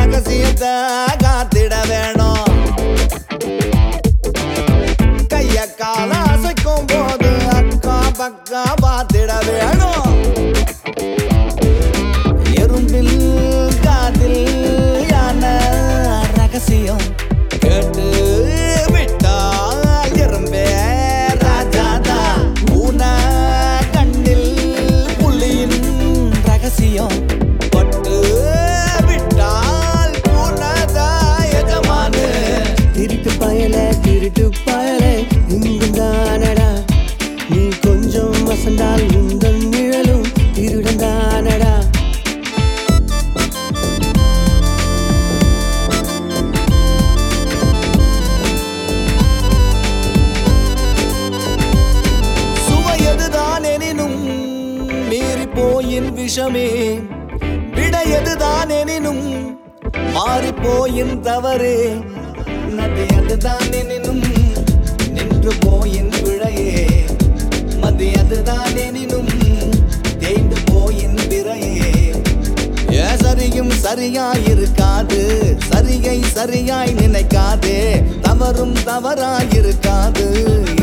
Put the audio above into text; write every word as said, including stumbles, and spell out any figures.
ரகசியத்தை காத்திட வேணும். கைய கால அசைக்கும் போது அக்கா பக்கா பார்த்திட வேணும். எறும்பில் காதில் யான ரகசியம் கேட்டு விட்டால் எறும்பே ராஜாதா. ஊன கண்ணில் புள்ளியின் ரகசியம் பட்டு விட்டால் பூனதா எஜமானு. திருட்டு பயல திருட்டு பயல இங்கும் தானடா, நீ கொஞ்சம் வசந்தால் உந்தன் நிழலும் திருடன் தானடா. சுவையதுதான் எனினும் மீறி போயின் விஷமே, விடையதுதான் எனினும் மாறிப்போயின் தவறே. நதியதுதான் எனினும் நின்று போயின் விழையே, மதியதுதான் எனினும் தேய்ந்து போயின் விரையே. ஏ சரியும் சரியாயிருக்காது, சரியை சரியாய் நினைக்காதே, தவறும் தவறாயிருக்காது.